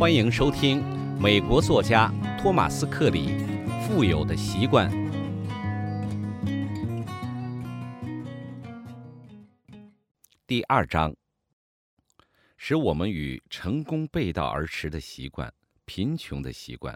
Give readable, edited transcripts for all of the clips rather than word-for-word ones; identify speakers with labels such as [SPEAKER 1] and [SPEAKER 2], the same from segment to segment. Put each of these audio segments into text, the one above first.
[SPEAKER 1] 欢迎收听美国作家托马斯·克里《富有的习惯》第2章，使我们与成功背道而驰的习惯——贫穷的习惯。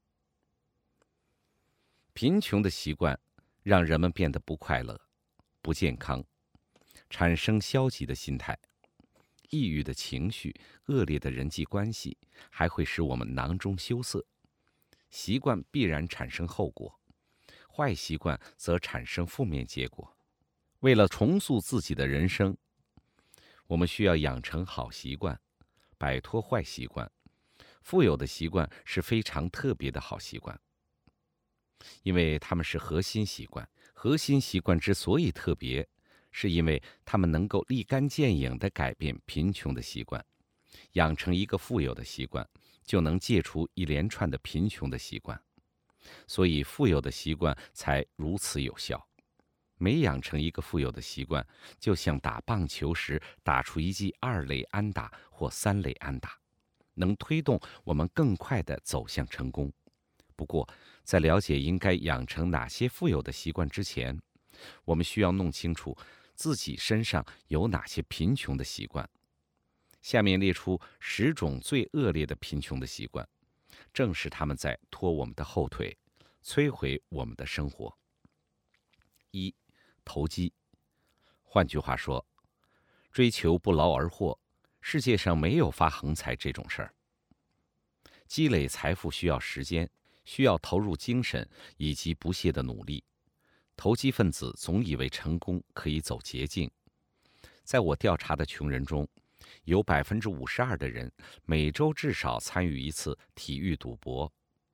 [SPEAKER 1] 贫穷的习惯让人们变得不快乐、不健康，产生消极的心态、抑郁的情绪、恶劣的人际关系，还会使我们囊中羞涩。习惯必然产生后果，坏习惯则产生负面结果。为了重塑自己的人生，我们需要养成好习惯，摆脱坏习惯。富有的习惯是非常特别的好习惯，因为它们是核心习惯。核心习惯之所以特别，是因为它们能够立竿见影地改变贫穷的习惯。养成一个富有的习惯，就能戒除一连串的贫穷的习惯，所以富有的习惯才如此有效。每养成一个富有的习惯，就像打棒球时打出一记2垒安打或3垒安打，能推动我们更快地走向成功。不过，在了解应该养成哪些富有的习惯之前，我们需要弄清楚自己身上有哪些贫穷的习惯。下面列出10种最恶劣的贫穷的习惯，正是他们在拖我们的后腿，摧毁我们的生活。1、投机。换句话说，追求不劳而获，世界上没有发横财这种事儿。积累财富需要时间，需要投入精神以及不懈的努力。投机分子总以为成功可以走捷径。在我调查的穷人中，有52%的人每周至少参与一次体育赌博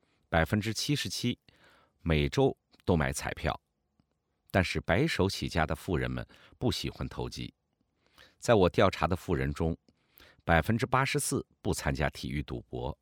[SPEAKER 1] ，77%每周都买彩票。但是白手起家的富人们不喜欢投机。在我调查的富人中，84%不参加体育赌博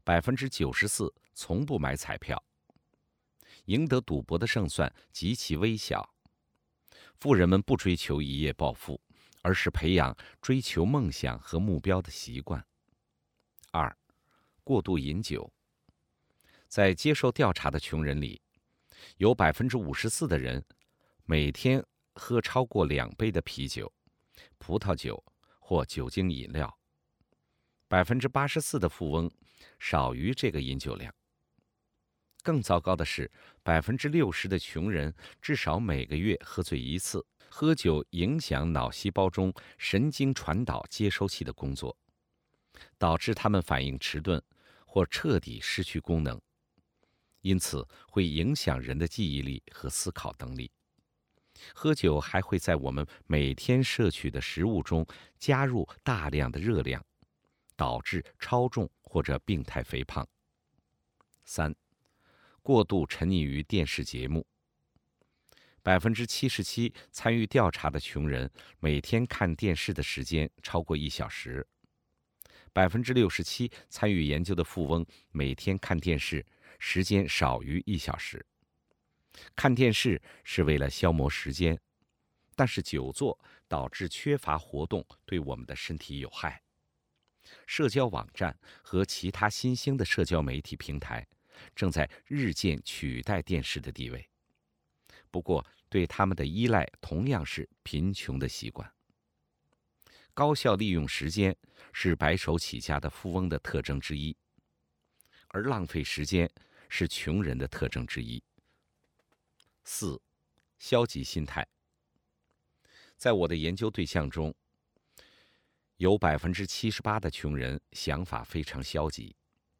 [SPEAKER 1] ，94%从不买彩票。赢得赌博的胜算极其微小。富人们不追求一夜暴富，而是培养追求梦想和目标的习惯。2、过度饮酒。在接受调查的穷人里，有54%的人每天喝超过2杯的啤酒、葡萄酒或酒精饮料。84%的富翁少于这个饮酒量。更糟糕的是，60%的穷人至少每个月喝醉1次。喝酒影响脑细胞中神经传导接收器的工作，导致他们反应迟钝或彻底失去功能，因此会影响人的记忆力和思考能力。喝酒还会在我们每天摄取的食物中加入大量的热量，导致超重或者病态肥胖。3、过度沉溺于电视节目。77%参与调查的穷人每天看电视的时间超过1小时。67%参与研究的富翁每天看电视时间少于1小时。看电视是为了消磨时间，但是久坐导致缺乏活动，对我们的身体有害。社交网站和其他新兴的社交媒体平台正在日渐取代电视的地位。不过，对他们的依赖同样是贫穷的习惯。高效利用时间是白手起家的富翁的特征之一，而浪费时间是穷人的特征之一。4、消极心态。在我的研究对象中，有78%的穷人想法非常消极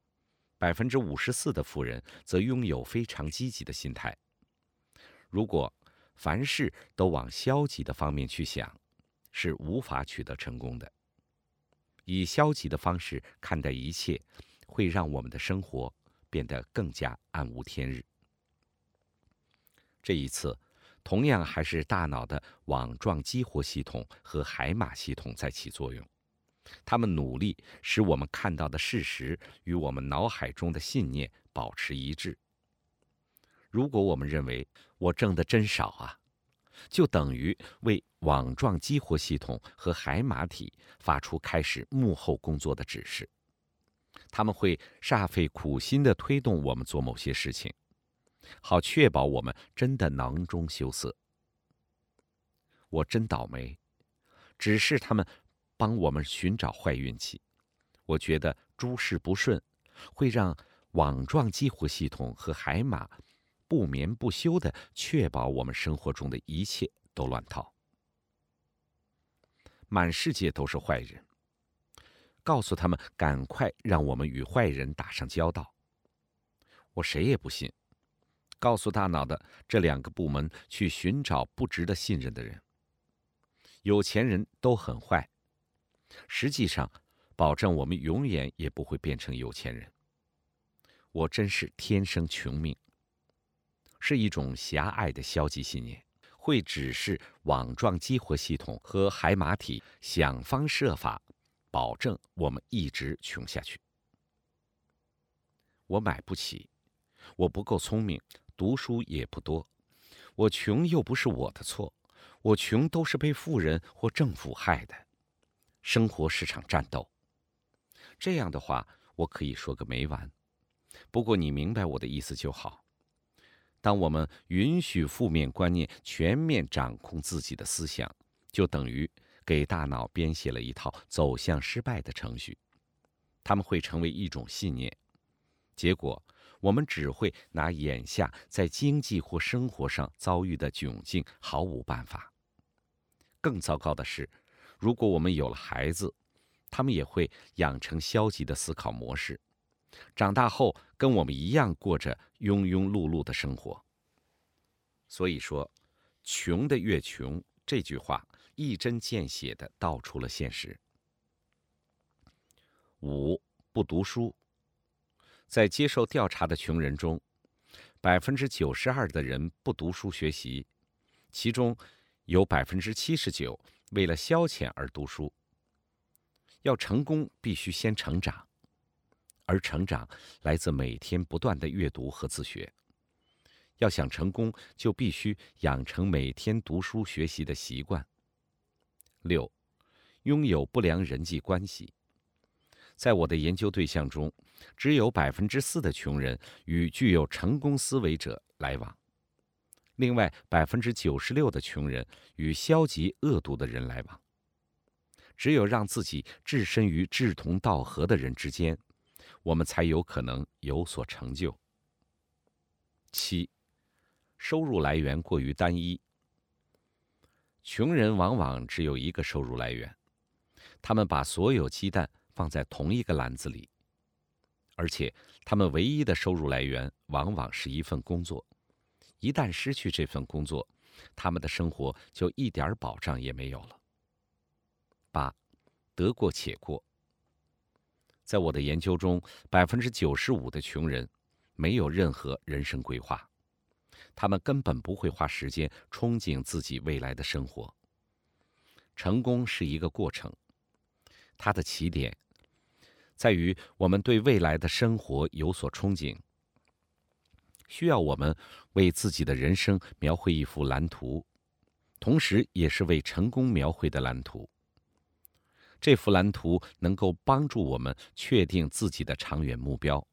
[SPEAKER 1] ，54%的富人则拥有非常积极的心态。如果凡事都往消极的方面去想，是无法取得成功的。以消极的方式看待一切，会让我们的生活变得更加暗无天日。这一次，同样还是大脑的网状激活系统和海马系统在起作用，它们努力使我们看到的事实与我们脑海中的信念保持一致。如果我们认为我挣得真少啊，就等于为网状激活系统和海马体发出开始幕后工作的指示。 他们会煞费苦心地推动我们做某些事情，好确保我们真的囊中羞涩。我真倒霉，只是他们帮我们寻找坏运气。我觉得诸事不顺，会让网状激活系统和海马不眠不休地确保我们生活中的一切都乱套。满世界都是坏人，告诉他们赶快让我们与坏人打上交道。我谁也不信，告诉大脑的这2个部门去寻找不值得信任的人。有钱人都很坏，实际上保证我们永远也不会变成有钱人。我真是天生穷命，是一种狭隘的消极信念，会指示网状激活系统和海马体想方设法保证我们一直穷下去。我买不起，我不够聪明，读书也不多，我穷又不是我的错，我穷都是被富人或政府害的。生活是场战斗。这样的话，我可以说个没完。不过你明白我的意思就好。当我们允许负面观念全面掌控自己的思想，就等于给大脑编写了一套走向失败的程序。它们会成为一种信念，结果我们只会拿眼下在经济或生活上遭遇的窘境毫无办法。更糟糕的是，如果我们有了孩子，他们也会养成消极的思考模式，长大后跟我们一样过着庸庸碌碌的生活。所以说，穷的越穷，这句话一针见血地道出了现实。5. 不读书。在接受调查的穷人中，92%的人不读书学习，其中有79%为了消遣而读书。要成功，必须先成长，而成长来自每天不断的阅读和自学。要想成功，就必须养成每天读书学习的习惯。6. 拥有不良人际关系。在我的研究对象中，只有4%的穷人与具有成功思维者来往，另外96%的穷人与消极恶毒的人来往。只有让自己置身于志同道合的人之间，我们才有可能有所成就。7. 收入来源过于单一。穷人往往只有一个收入来源，他们把所有鸡蛋放在同一个篮子里，而且他们唯一的收入来源往往是一份工作。一旦失去这份工作，他们的生活就一点保障也没有了。8. 得过且过。在我的研究中，95%的穷人没有任何人生规划，他们根本不会花时间憧憬自己未来的生活。成功是一个过程，它的起点在于我们对未来的生活有所憧憬，需要我们为自己的人生描绘一幅蓝图，同时也是为成功描绘的蓝图。这幅蓝图能够帮助我们确定自己的长远目标。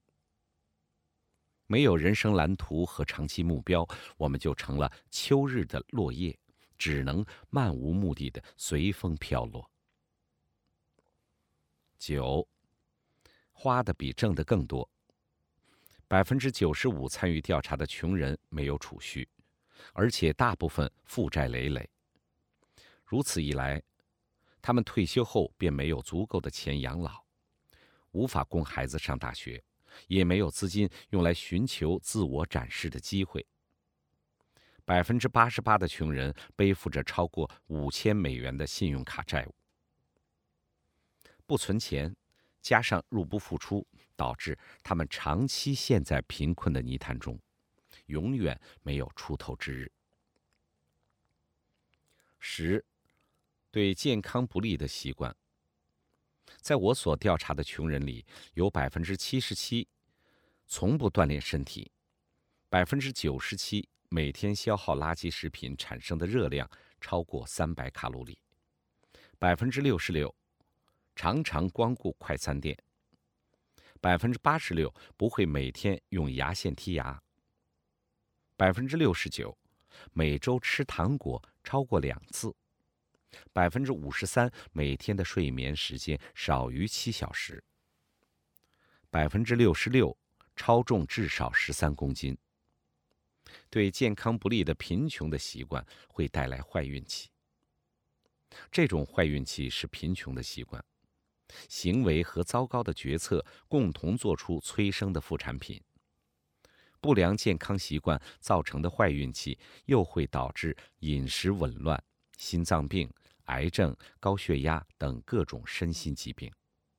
[SPEAKER 1] 没有人生蓝图和长期目标，我们就成了秋日的落叶，只能漫无目的的随风飘落。9. 花的比挣的更多。95%参与调查的穷人没有储蓄，而且大部分负债累累。如此一来，他们退休后便没有足够的钱养老，无法供孩子上大学，也没有资金用来寻求自我展示的机会。88%的穷人背负着超过$5000的信用卡债务。不存钱，加上入不敷出，导致他们长期陷在贫困的泥潭中，永远没有出头之日。10. 对健康不利的习惯。在我所调查的穷人里，有77%从不锻炼身体，97%每天消耗垃圾食品产生的热量超过300卡路里，66%常常光顾快餐店 86%不会每天用牙线剔牙，69%每周吃糖果超过2次，53%每天的睡眠时间少于7小时，66%超重至少13公斤。对健康不利的贫穷的习惯会带来坏运气。这种坏运气是贫穷的习惯，行为和糟糕的决策共同做出催生的副产品。不良健康习惯造成的坏运气又会导致饮食紊乱、心脏病、癌症、高血压等各种身心疾病。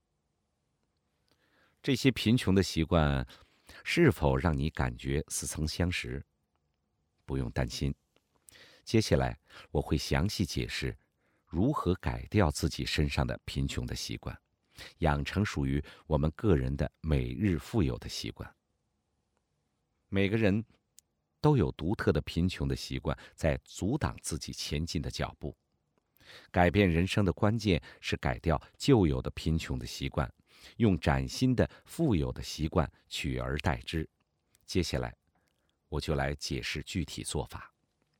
[SPEAKER 1] 这些贫穷的习惯是否让你感觉似曾相识？不用担心，接下来我会详细解释如何改掉自己身上的贫穷的习惯，养成属于我们个人的每日富有的习惯。每个人都有独特的贫穷的习惯在阻挡自己前进的脚步。改变人生的关键是改掉旧有的贫穷的习惯，用崭新的富有的习惯取而代之。接下来我就来解释具体做法。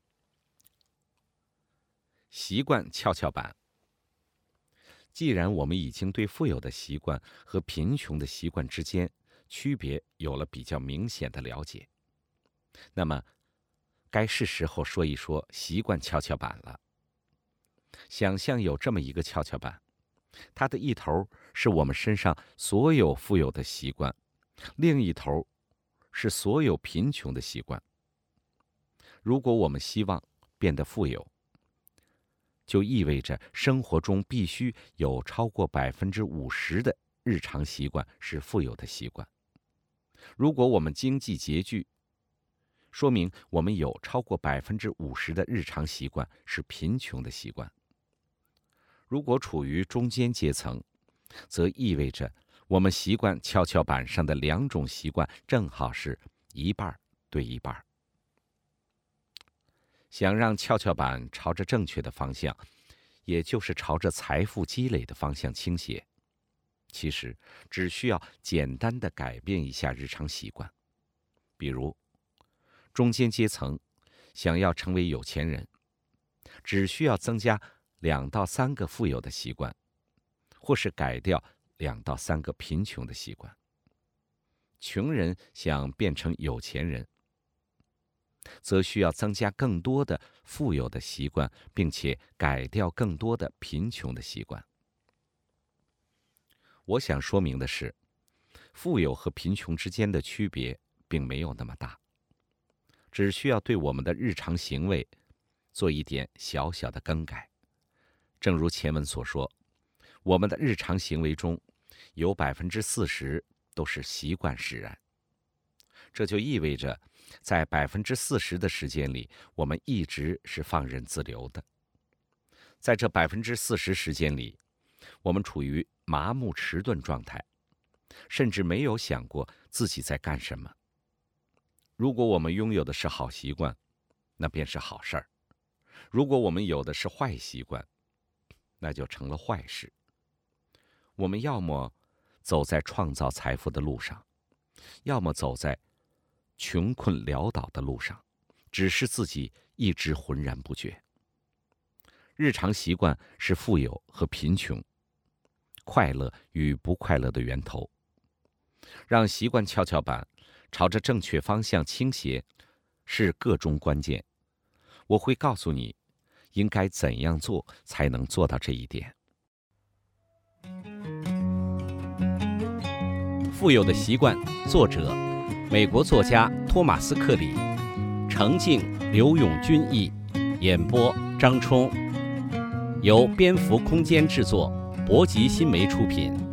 [SPEAKER 1] 习惯跷跷板。既然我们已经对富有的习惯和贫穷的习惯之间区别有了比较明显的了解，那么该是时候说一说习惯跷跷板了。想象有这么一个跷跷板，它的一头是我们身上所有富有的习惯，另一头是所有贫穷的习惯。如果我们希望变得富有，就意味着生活中必须有超过50%的日常习惯是富有的习惯。如果我们经济拮据，说明我们有超过50%的日常习惯是贫穷的习惯。如果处于中间阶层，则意味着我们习惯跷跷板上的2种习惯正好是一半对一半。想让跷跷板朝着正确的方向，也就是朝着财富积累的方向倾斜，其实只需要简单的改变一下日常习惯。比如中间阶层想要成为有钱人，只需要增加2到3个富有的习惯，或是改掉2到3个贫穷的习惯。穷人想变成有钱人，则需要增加更多的富有的习惯，并且改掉更多的贫穷的习惯。我想说明的是，富有和贫穷之间的区别并没有那么大，只需要对我们的日常行为做一点小小的更改。正如前文所说，我们的日常行为中有40%都是习惯使然。这就意味着在40%的时间里，我们一直是放任自流的。在这40%时间里，我们处于麻木迟钝状态，甚至没有想过自己在干什么。如果我们拥有的是好习惯，那便是好事儿；如果我们有的是坏习惯，那就成了坏事。我们要么走在创造财富的路上，要么走在穷困潦倒的路上，只是自己一直浑然不觉。日常习惯是富有和贫穷、快乐与不快乐的源头。让习惯跷跷板朝着正确方向倾斜是个中关键。我会告诉你应该怎样做才能做到这一点。
[SPEAKER 2] 富有的习惯，作者美国作家托马斯·克里，程静、刘永军译，演播张冲，由蝙蝠空间制作，博吉新媒出品。